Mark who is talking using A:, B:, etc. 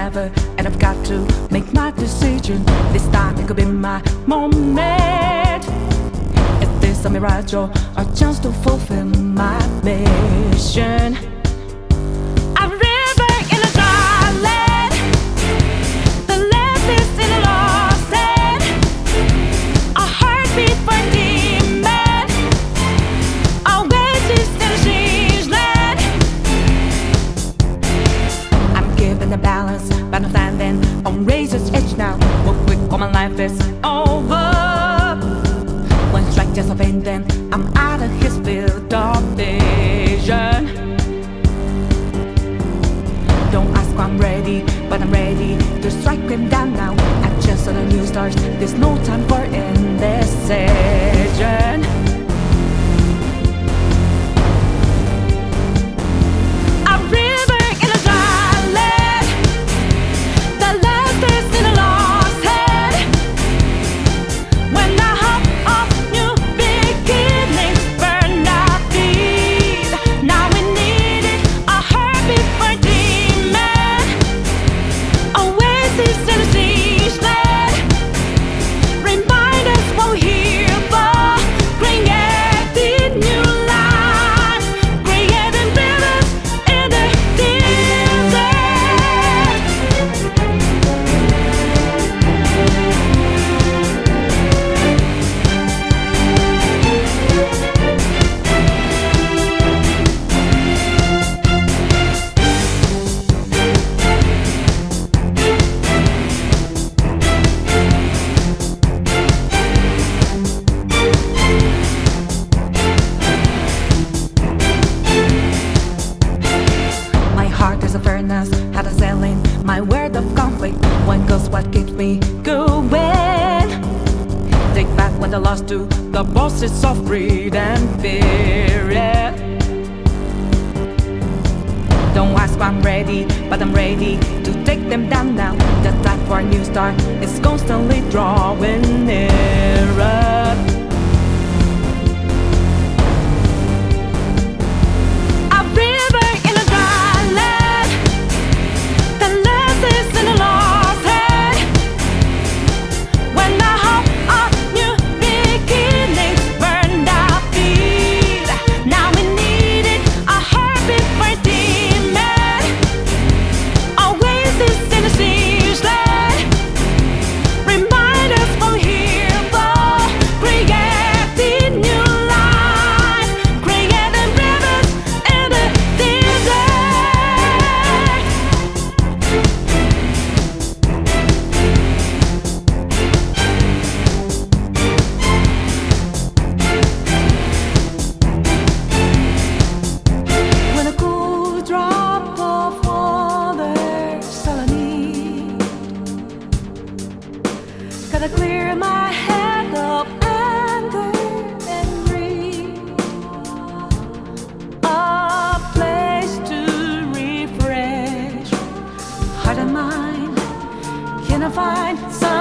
A: never, and I've got to make my decision. This time it could be my moment. Is this a mirage or a chance to fulfill my mission? A river in a dry land, the left is in a lost hand, a heartbeat for a demon, a oasis in a strange land. I'm giving the balance, but I'm standing on razor's edge now. Real quick, all my life is over. One strike just a pain, then I'm out of his field of vision. Don't ask why I'm ready, but I'm ready to strike him down now. I just saw the new stars, there's no time for indecision. A river in a dry land, the left is in a lost hand. When the hope of new beginnings burned our feet, now we needed a heartbeat for demon, oasis in a strange land. Remind us what we're here for, creating new life, creating rivers in the desert. My heart is a furnace, had a selling my word of conflict. One goes what keeps me going. Take back what I lost to the bosses of greed and fear. Yeah. Don't ask why I'm ready, but I'm ready to take them down now. The time for a new start is constantly drawing nearer. A river in a dry land, the left is in a lost hand. When the hope of new beginnings burned our feet, now we needed a heartbeat for demon, oasis in a strange land. Remind us what we're here for, creating new life, creating rivers in the desert. When a cool drop of water's all I need, gotta clear my head of anger and greed. A place to refresh heart and mind. Can I find some